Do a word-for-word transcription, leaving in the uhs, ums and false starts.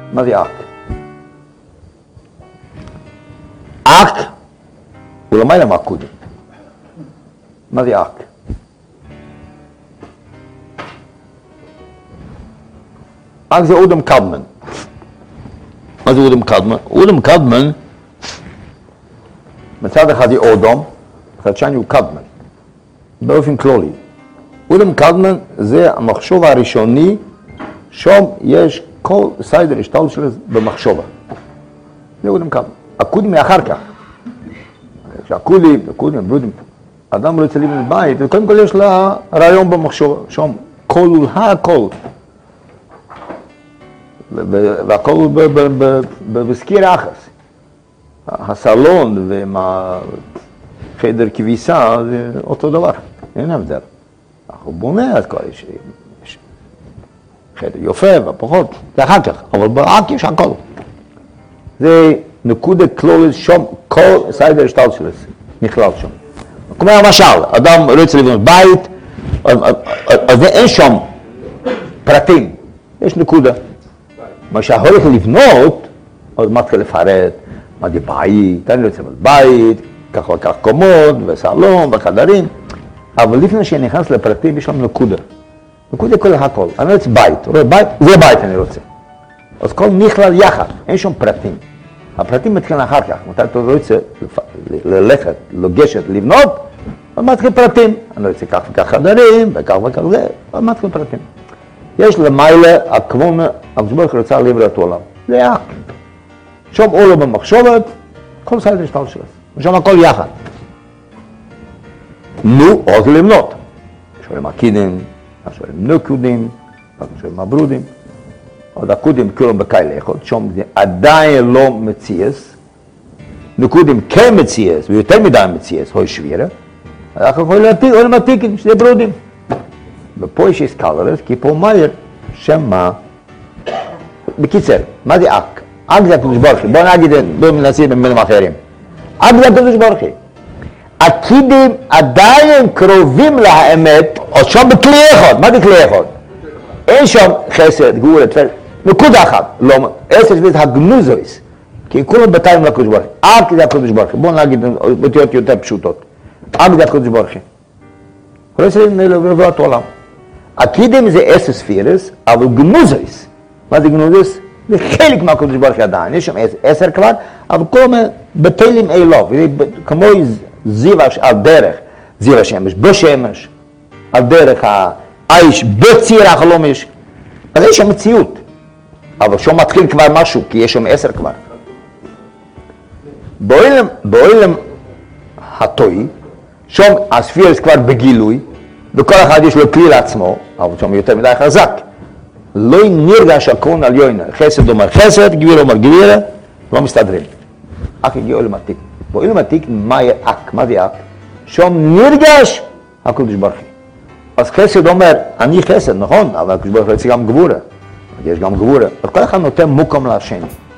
מה זה אק? אק הוא למעלה מהקודם. מה זה אק? אק זה אודם קדמן. מה זה אודם קדמן? אודם קדמן, מצד אחד זה אודום, מצד שני הוא קדמן. באופן כללי. אודם קדמן זה המחשוב הראשוני, שם יש כל סיידר השתל שלו במחשובה. זה אודם קדמן. הקודים מאחר כך. כשהקודים, הקודים, ברודים, אדם לא יוצא לבנות בית, וקודם כל יש לה רעיון במחשוב, שם כל הוא הכל. והכל הוא בסקיר אחס. הסלון ועם החדר כביסה זה אותו דבר, אין הבדל. הוא בונה, אז כבר יש חדר יופה ופחות, זה אחר כך, אבל באק יש הכל. זה נקודה כלולית שם, כל סיידר השתל שלו נכלל שם. כמו למשל, אדם רוצה לבנות בית, אז אין שם פרטים, יש נקודה. מה שהולך לבנות, אז מתחיל לפרט, מה זה בית, אני רוצה לבנות בית, כך וכך קומות, וסלון, וחדרים, אבל לפני שנכנס לפרטים יש לנו נקודה. נקודה כל הכל, אני רוצה בית, בית, זה בית אני רוצה. אז כל נכלל יחד, אין שם פרטים. הפרטים מתחילים אחר כך, מתי אתה רוצה ללכת, לגשת, לבנות, אז מתחיל פרטים. אני רוצה כך וכך חדרים, וכך וכך זה, אז מתחיל פרטים. יש למעלה, הכמונה, הקדוש רוצה לברוא את העולם. זה אק. שם עולם במחשבת, כל סיידר השתל שלו. ושם הכל יחד. נו, עוד למנות. שואלים הקידים, שואלים נקודים, שואלים הברודים. עוד הקודים כולם בקייל אחד, שם זה עדיין לא מציאס. נקודים כן מציאס, ויותר מדי מציאס, הוי שבירה. אנחנו יכולים להתיק, או למתיקים, שזה ברודים. ופה יש אסקלרס, כי פה מהר, שם מה? בקיצר, מה זה אק? אק זה הקדוש ברוך הוא, בואו נגיד, בואו ננסה במילים אחרים. אק זה הקדוש ברוך הוא. הקידים עדיין קרובים לאמת, או שם בכלי אחד, מה זה כלי אחד? אין שם חסד, גבול, תפארת, נקודה אחת, לא, עשר שבית הגנוזויס, כי כולם בתיים לקדוש ברוך הוא. אק זה הקדוש ברוך הוא, בואו נגיד באותיות יותר פשוטות. אק זה הקדוש ברוך הוא. רוצה לברוא את העולם. הקידים זה עשר ספירס, אבל גנוזויס. מה זה גנוזויס? זה חלק מהקדוש ברוך הוא עדיין. יש שם עשר כבר, אבל כל בתלים אילוב, כמו זיו על דרך, זיו השמש, בשמש, על דרך האיש, בציר החלומש. אז יש שם מציאות. אבל שם מתחיל כבר משהו, כי יש שם עשר כבר. בעולם הטוי, שם הספירס כבר בגילוי, וכל אחד יש לו כלי לעצמו, אבל שם יותר מדי חזק. לא נרגש הקרון על יוינה, חסד אומר חסד, גביר אומר גבירה, לא מסתדרים. אק הגיע עולם עתיק. בעולם עתיק, מה יהיה אק? מה זה אק? שם נרגש הקדוש ברוך הוא. אז חסד אומר, אני חסד, נכון, אבל הקדוש ברוך הוא יוצא גם גבורה. יש גם גבורה. אז כל אחד נותן מוקם להשני.